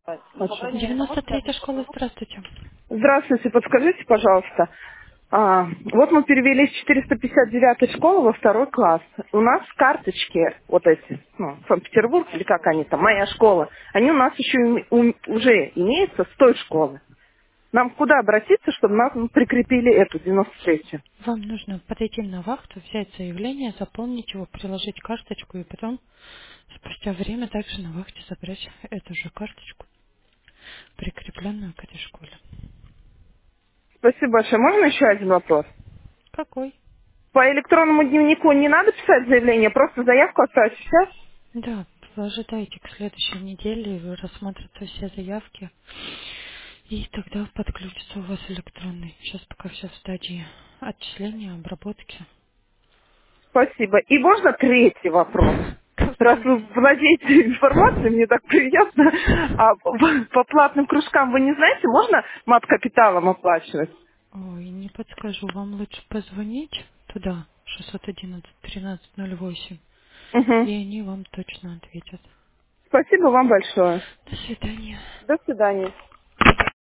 Очень. 93-я школа, здравствуйте. Здравствуйте, подскажите, пожалуйста. Вот мы перевелись с 459 школы во второй класс. У нас карточки, вот эти, Санкт-Петербург, или как они там, моя школа, они у нас еще уже имеются с той школы. Нам куда обратиться, чтобы нас прикрепили эту, 93-ю? Вам нужно подойти на вахту, взять заявление, заполнить его, приложить карточку и потом спустя время также на вахте забрать эту же карточку, прикрепленную к этой школе. Спасибо большое. Можно еще один вопрос? Какой? По электронному дневнику не надо писать заявление, просто заявку оставить сейчас? Да, вы ожидаете к следующей неделе, и вы рассмотрите все заявки, и тогда подключится у вас электронный. Сейчас пока все в стадии отчисления, обработки. Спасибо. И можно третий вопрос? Раз Какой? вы владеете информацией, мне так приятно. А по платным кружкам вы не знаете, можно мат-капиталом оплачивать? Ой, не подскажу, вам лучше позвонить туда, 611-1308, Угу. и они вам точно ответят. Спасибо вам большое. До свидания. До свидания.